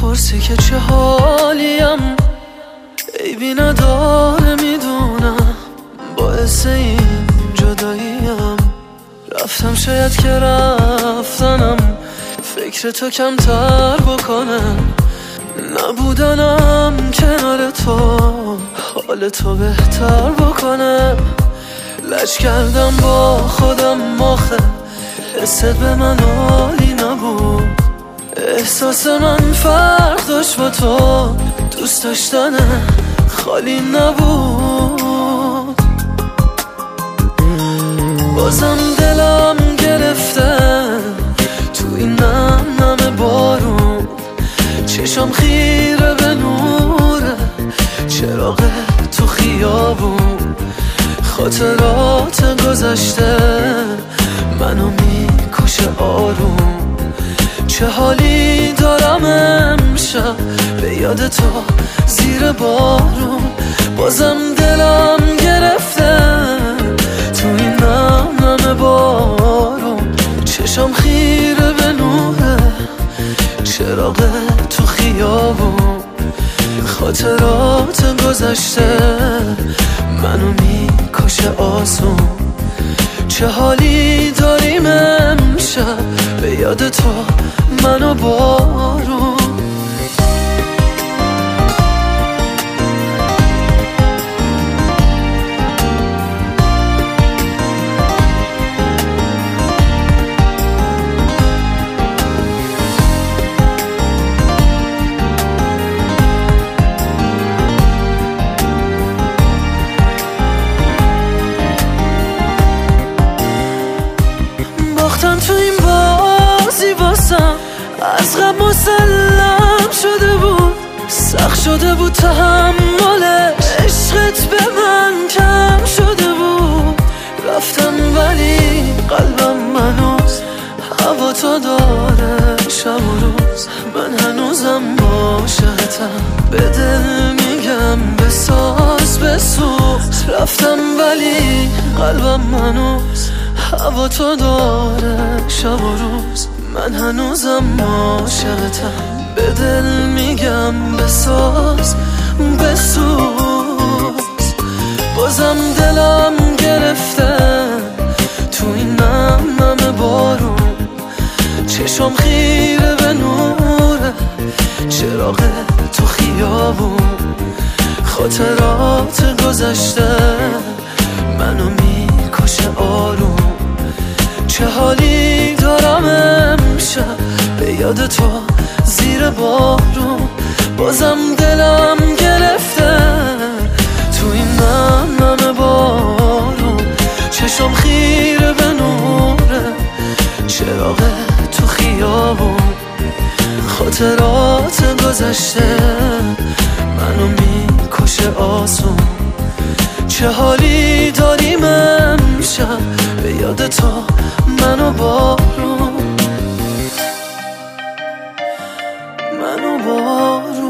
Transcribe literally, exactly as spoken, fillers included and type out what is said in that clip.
میپرسی که چه حالیم، عیبی نداره میدونم، باعث این جداییم. رفتم شاید که رفتنم فکر تو کمتر بکنم، نبودنم کنار تو حال تو بهتر بکنم. لج کردم با خودم آخه حست به من عالی نبود، احساس من فرق داشت با تو، دوست داشتن خالی نبود. بازم دلم گرفته تو این نم نم بارون، چشم خیره به نوره چراغ تو خیابون. خاطرات گذشته منو میکشه آروم، چه حالی دارم امشب به یاد تو زیر بارون. بازم دلم گرفته تو این نم نم بارون، چشم خیره به نوره چراغ تو خیابون. خاطرات گذشته منو میکشه آسون، چه حالی داریم امشب به یاد تو منو بارون. باختم تو این بازی واسم از قبل مسلم شده بود، سخت شده بود تحمل عشقت به من کم شده بود. رفتم ولی قلبم منوز هوا تو داره شب و روز، من هنوزم عاشقتم به دل میگم بساز بسوز. رفتم ولی قلبم منوز هوا تو داره شب و روز، من هنوزم عاشقتم به دل میگم بساز بسوز. بازم دلم گرفته تو این نم نم بارون، چشم خیره به نوره چراغ تو خیابون. خاطرات گذشته منو میکشه آروم، چه حالی دارم امشب به یاد تو زیر بارون. بازم دلم گرفته تو این نم نم بارون، چشم خیره به نوره چراغ تو خیابون. خاطرات گذشته منو میکشه آسون، چه حالی داریم امشب به یاد تو منو بارون منو بارون.